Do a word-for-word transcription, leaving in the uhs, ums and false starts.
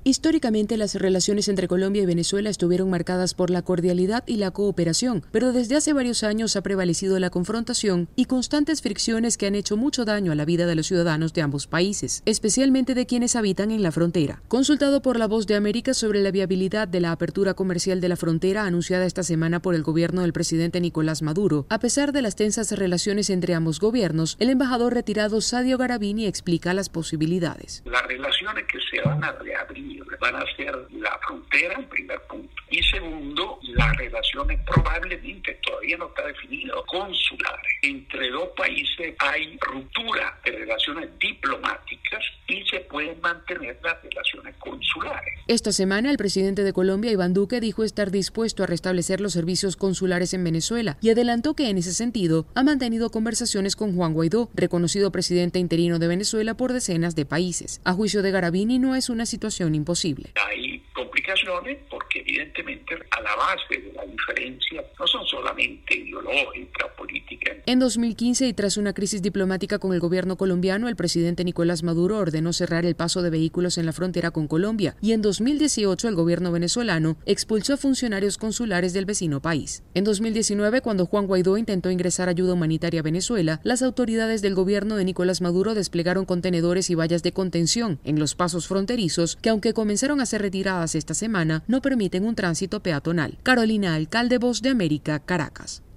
Históricamente, las relaciones entre Colombia y Venezuela estuvieron marcadas por la cordialidad y la cooperación, pero desde hace varios años ha prevalecido la confrontación y constantes fricciones que han hecho mucho daño a la vida de los ciudadanos de ambos países, especialmente de quienes habitan en la frontera. Consultado por La Voz de América sobre la viabilidad de la apertura comercial de la frontera anunciada esta semana por el gobierno del presidente Nicolás Maduro, a pesar de las tensas relaciones entre ambos gobiernos, el embajador retirado Sadio Garabini explica las posibilidades. Las relaciones que se van a reabrir van a ser la frontera, en primer punto. Y segundo, las relaciones probablemente, todavía no está definido, consulares. Entre dos países hay ruptura de relaciones diplomáticas y se pueden mantener las relaciones consulares. Esta semana, el presidente de Colombia, Iván Duque, dijo estar dispuesto a restablecer los servicios consulares en Venezuela y adelantó que en ese sentido ha mantenido conversaciones con Juan Guaidó, reconocido presidente interino de Venezuela por decenas de países. A juicio de Garabini, no es una situación imposible. Hay complicaciones porque evidentemente a la base de la diferencia no son solamente ideológicas, políticas. En dos mil quince, y tras una crisis diplomática con el gobierno colombiano, el presidente Nicolás Maduro ordenó cerrar el paso de vehículos en la frontera con Colombia, y en dos mil dieciocho el gobierno venezolano expulsó a funcionarios consulares del vecino país. En dos mil diecinueve, cuando Juan Guaidó intentó ingresar ayuda humanitaria a Venezuela, las autoridades del gobierno de Nicolás Maduro desplegaron contenedores y vallas de contención en los pasos fronterizos que, aunque comenzaron a ser retiradas esta semana, no permiten un tránsito peatonal. Carolina Alcalde, Voz de América, Caracas.